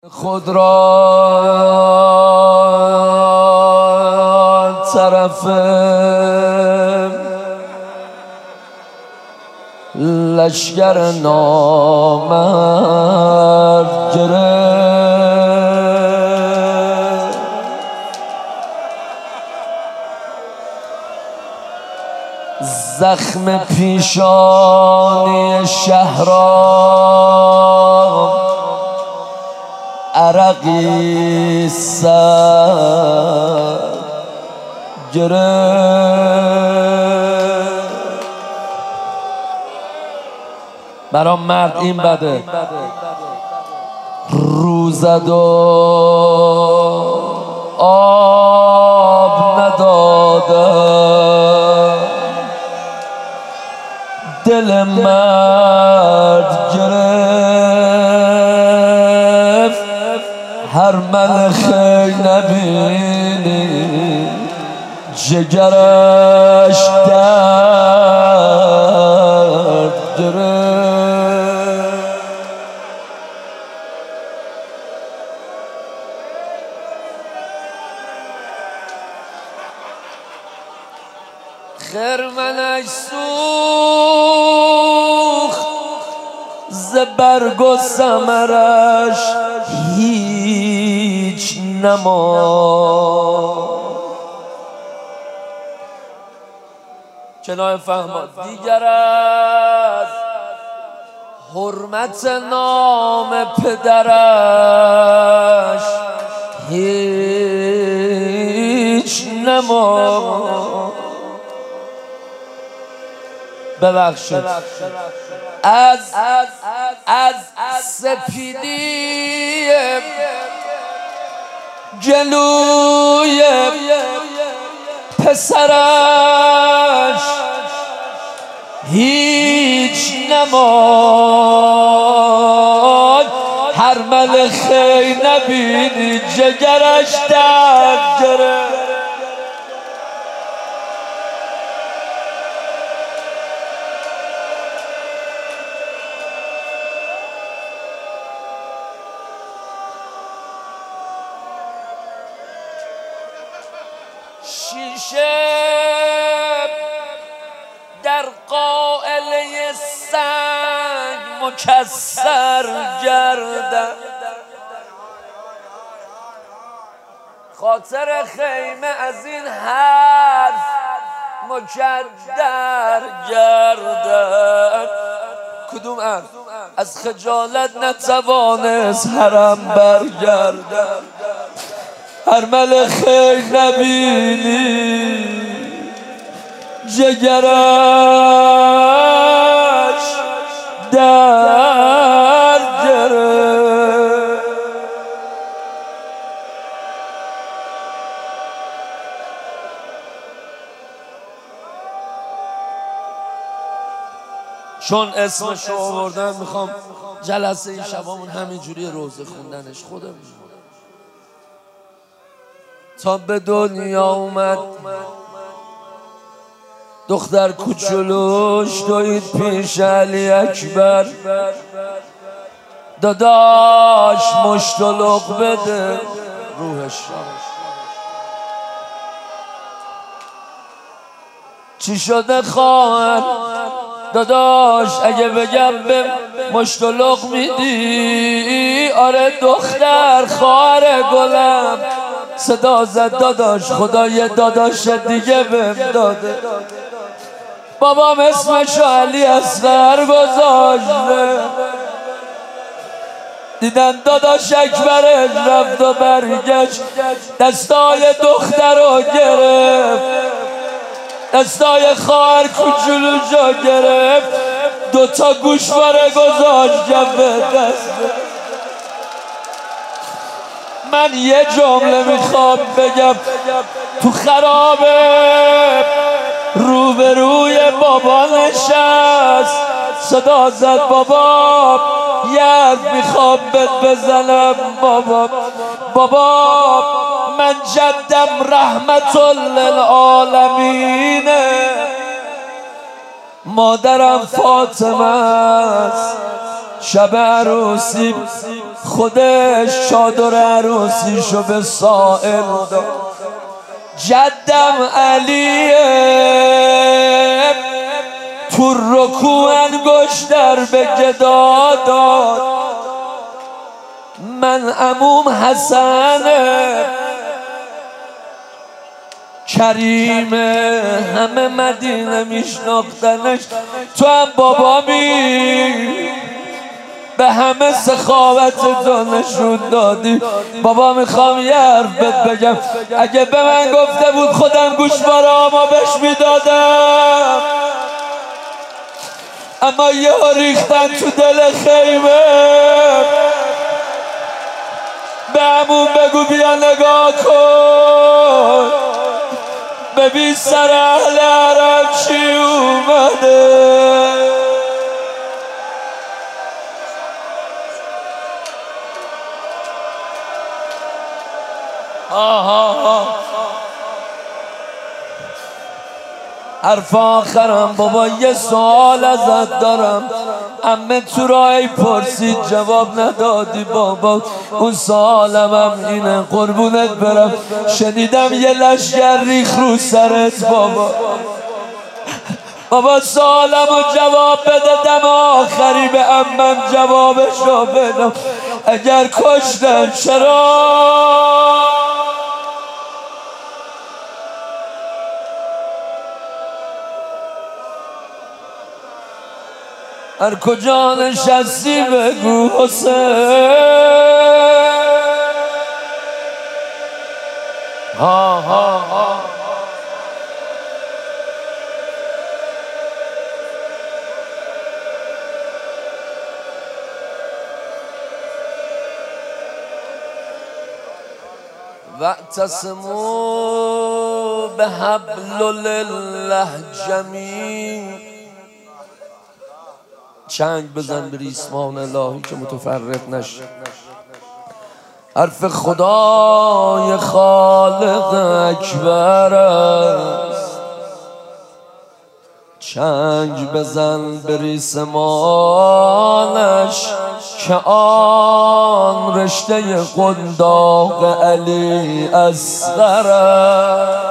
خود را طرف لشگر نامرد گرفت. زخم پیشانی شهرام عرقی سر گرفت. برام مرد این بده روزد و آب نداده، دل مرد گرفت. هر ملخی نبینی جگرش درد گرفت. خرمنش سوخت ز برگ و ثمرش هیچ نماند. کنایه فهماد دیگر از حرمت نام پدرش هیچ نماند. ببخشید از سپیدی جلوی پسرش هیچ نماند. هر ملخی نبینی جگرش درد گرفت. شیشه در قائله سنگ مکسر گردد، خاطر خیمه از این حرف مکدر گردد. کدوم حرف؟ از خجالت نتوانست حرم برگردد. هر ملخی نبینی جگرش درد گرفت. چون اسمشو آوردن میخوام جلسه این شبامون همینجوری روزه خوندنش خودمون. تا به دنیا اومد دختر کوچولوش دوید پیش علی اکبر. داداش مشتلق بده روحش چی شده خواهر؟ داداش اگه بگم به مشتلق میدی؟ آره دختر خواهر گلم. صدا زد داداش خدا یه داداش دیگه بهم داده. بابام اسمشو علی اصغر گذاشته. دیدن داداش اکبرش رفت و برگشت، دستای دختر رو گرفت، دستای خواهر کوچولوشو گرفت، دوتا گوشواره گذاشت کف دست. من یه جمله میخوام بگم تو خرابه روبروی بابا نشست. صدا زد بابا یه حرف میخوام بزنم. بابا من جدم رحمت للعالمینه، مادرم فاطمه است شب عروسی خودش چادر عروسیشو به سائل داد. جدم علیه تو رکوع انگشتر به گدا داد. من عموم حسنه کریمه همه مدینه میشناختنش، تو هم بابامی به همه سخاوت تو نشون دادی. بابا میخوام یه حرف بگم، اگه به من گفته بود خودم گوشواره‌امو بهش میدادم، اما یه ریختن تو دل خیمه. به عموم بگو بیا نگاه کن ببین سر اهل عرب چی اومده. حرف آخرم بابا یه سوال ازت دارم. عمه تو رای پرسید جواب ندادی بابا. اون سوالم هم اینه قربونت برم، شنیدم یه لشگر ریخ رو سرت بابا. بابا سوالمو جواب بده، دم آخری به عمم جوابشو بدم. اگر کشتن چرا؟ هر کجا نشستی بگو حسین. ها ها ها واعتصموا بحبل الله جمیع. چنگ بزن به ریسمان الهی که متفرق نشه. حرف خدای خالق اکبر است. چنگ بزن به ریسمانش که آن رشته قنداق علی اصغر است.